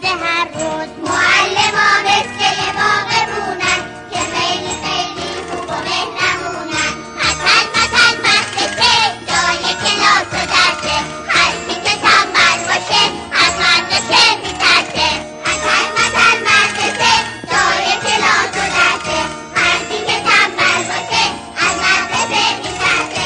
هر روز. معلما مثل یه باغبونن که خیلی خیلی خوب و مهربونن. مثل مدرسه جای کلاس و درسه، هر کی که تنبل باشه از مدرسه میترسه. مثل مدرسه جای کلاس و درسه، هر کی که تنبل باشه از مدرسه میترسه.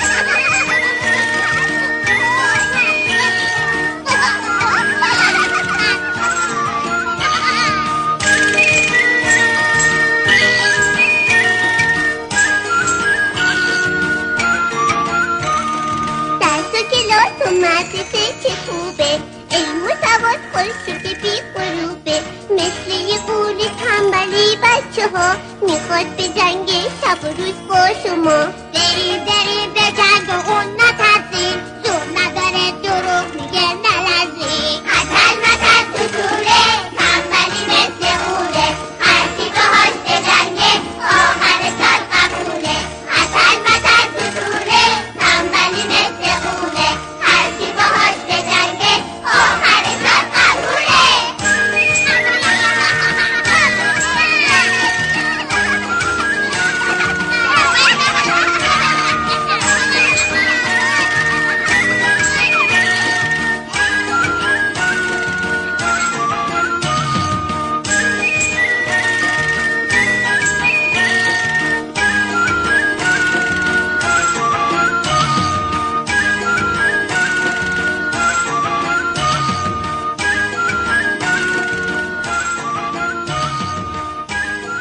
درس و کلاس و مدرسه چه خوبه، علم و سواد خورشید بی غروبه. مثل یه قولی تنبلی بچه ها میخواد به جنگ شب و روز با شما. برید به جنگ و اون نترسین، زور نداره دروغ میگه نلرزین. مثل تو توره، تنبلی مثل اوره، هر کی باهاش به جنگه آخر سال قبوله. مثل تو توره، تنبلی مثل اوره، هر کی باهاش به جنگه آخر سال قبوله.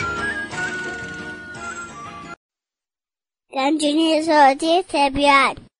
گنجینه سازی طبیعت